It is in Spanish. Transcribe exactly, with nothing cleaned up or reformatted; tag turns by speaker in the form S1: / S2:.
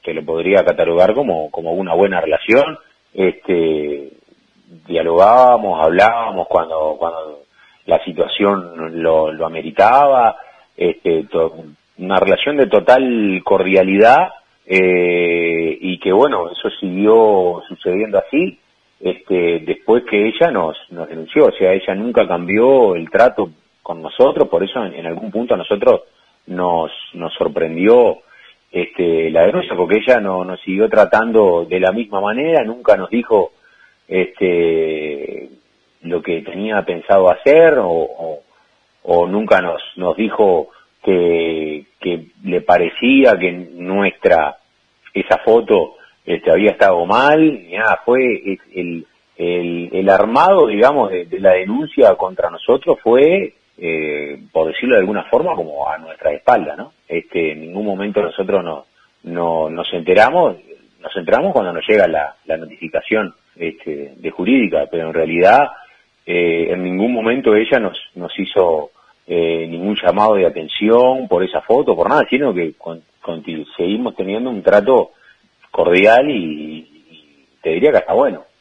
S1: que lo podría catalogar como, como una buena relación. Este, dialogábamos, hablábamos cuando, cuando la situación lo, lo ameritaba, este, to, una relación de total cordialidad, eh, y que bueno, eso siguió sucediendo así, este, después que ella nos, nos denunció. O sea, ella nunca cambió el trato con nosotros, por eso en, en algún punto a nosotros nos, nos sorprendió este, la denuncia, porque ella no, nos siguió tratando de la misma manera, nunca nos dijo este, lo que tenía pensado hacer, o, o, o nunca nos, nos dijo que, que le parecía que nuestra, esa foto este, había estado mal, ni nada. Fue el, el, el armado, digamos, de, de la denuncia contra nosotros fue, eh, por decirlo de alguna forma, como a nuestra espalda, ¿no? Este, en ningún momento nosotros no, no nos enteramos, nos enteramos cuando nos llega la, la notificación este, de jurídica, pero en realidad eh, en ningún momento ella nos, nos hizo eh, ningún llamado de atención por esa foto, por nada, sino que con, con, seguimos teniendo un trato cordial y, y te diría que hasta bueno.